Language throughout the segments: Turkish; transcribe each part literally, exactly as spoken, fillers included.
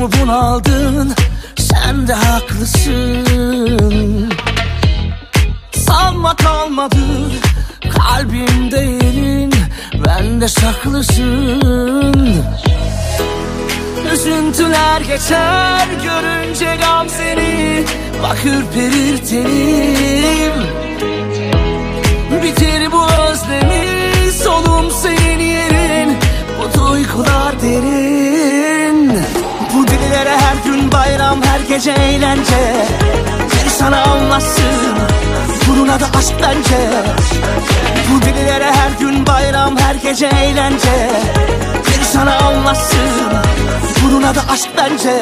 mu bunaldın? Sen de haklısın. Sanma kalmadı kalbimde yerin, bende saklısın. Üzüntüler geçer görünce gam seni, bak ürperir tenim. Bitir bu özlemi, solum senin yerin, bu duygular derin. Bu dillere her gün bayram, her gece eğlence, biri sana anlatsın, bunun adı aşk bence. Bu dillere her gün bayram, her gece eğlence, biri sana anlatsın, bunun adı aşk bence.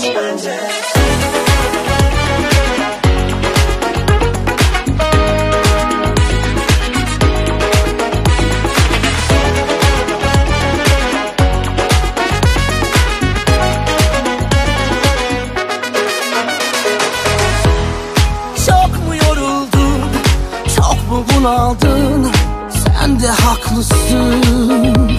Bunaldın, sen de haklısın.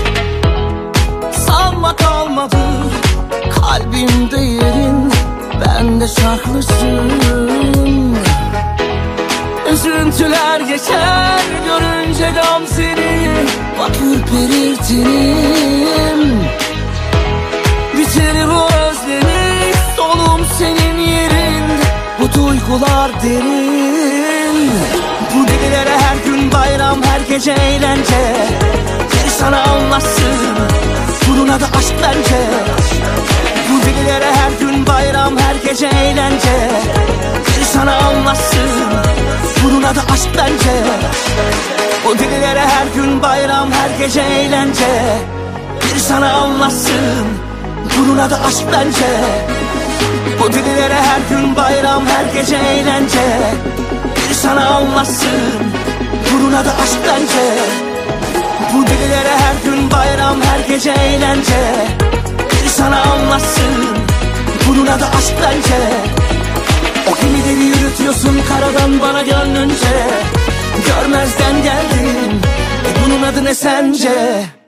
Sanma kalmadı kalbimde yerin, bende saklısın. Üzüntüler geçer görünce gam seni, bak ürperir tenim. Bitir bu özlemi, solum senin yerin, bu duygular derin. Bu delilere her gün bayram, her gece eğlence, biri sana anlatsın, bunun adı aşk bence. Bu delilere her gün bayram, her gece eğlence, biri sana anlatsın, bunun adı aşk bence. O delilere her gün bayram, her gece eğlence, biri sana anlatsın, bunun adı aşk bence. Bu delilere her gün bayram, her gece eğlence, biri sana anlatsın, bunun adı aşk bence. Bu delilere her gün bayram, her gece eğlence, biri sana anlatsın, bunun adı aşk bence. O gemileri yürütüyorsun karadan bana gönlünce, görmezden geldin, e bunun adı ne sence?